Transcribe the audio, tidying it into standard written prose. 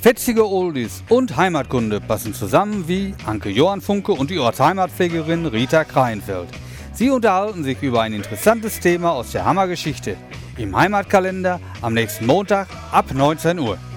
Fetzige Oldies und Heimatkunde passen zusammen wie Anke Johann Funke und die Ortsheimatpflegerin Rita Kreienfeld. Sie unterhalten sich über ein interessantes Thema aus der Hammergeschichte. Im Heimatkalender am nächsten Montag ab 19 Uhr.